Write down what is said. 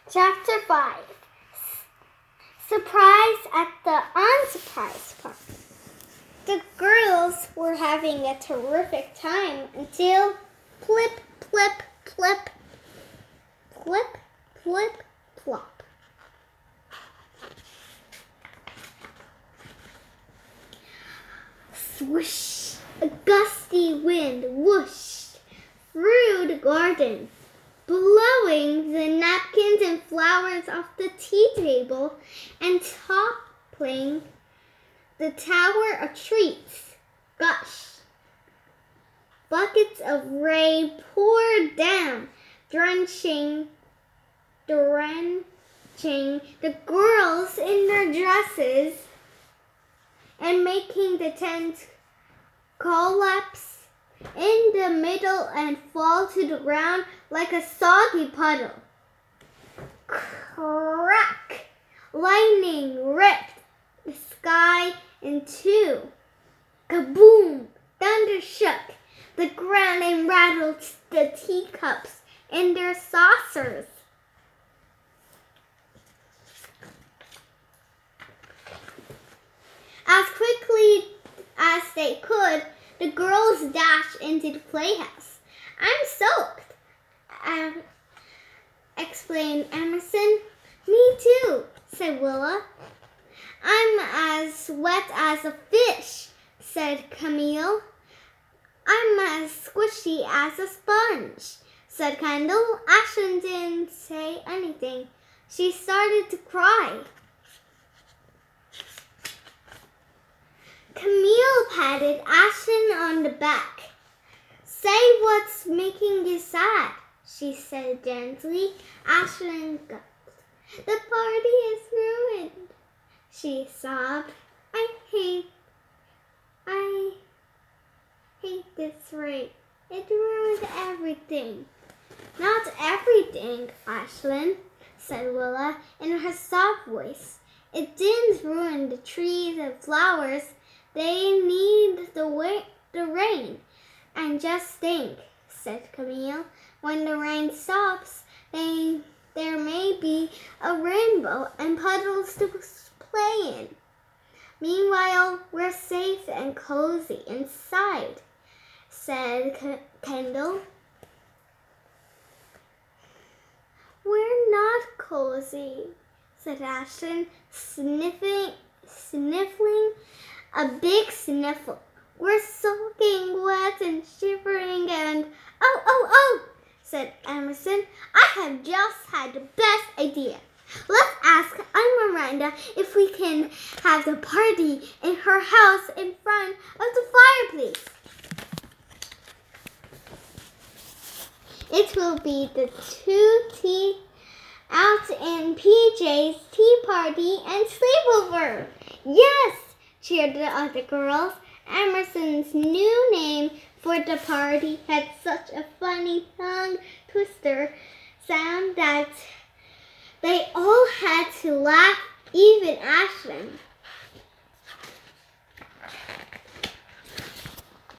Chapter 5. Surprise at the unsurprise party. The girls were having a terrific time until plip, plip, plip, plip, plip, plop. Swoosh! A gusty wind whooshed through the garden, blowing the napkins and flowers off the tea table and toppling the tower of treats. Gush! Buckets of rain poured down, drenching the girls in their dresses and making the tent collapse in the middle and fall to the ground like a soggy puddle. Crack! Lightning ripped the sky in two. Kaboom! Thunder shook the ground and rattled the teacups in their saucers. As quickly as they could, the girls dashed into the playhouse. "I'm soaked," explained Emerson. "Me too," said Willa. "I'm as wet as a fish," said Camille. "I'm as squishy as a sponge," said Kendall. Ashlyn didn't say anything. She started to cry. Camille patted Ashlyn on the back. "Say what's making you sad," she said gently. Ashlyn gulped. "The party is ruined," she sobbed. I hate this rain. It ruined everything." "Not everything, Ashlyn," said Willa in her soft voice. "It didn't ruin the trees and flowers. They need the rain. And just think," said Camille, "when the rain stops, there may be a rainbow and puddles to play in. Meanwhile, we're safe and cozy inside," said Kendall. "We're not cozy," said Ashlyn, sniffling a big sniffle. "We're soaking wet and shivering and..." Oh, said Emerson. "I have just had the best idea. Let's ask Aunt Miranda if we can have the party in her house in front of the fireplace. It will be the two out in PJ's tea party and sleepover." "Yes!" cheered the other girls. Emerson's new name for the party had such a funny tongue twister sound that they all had to laugh, even Ashlyn.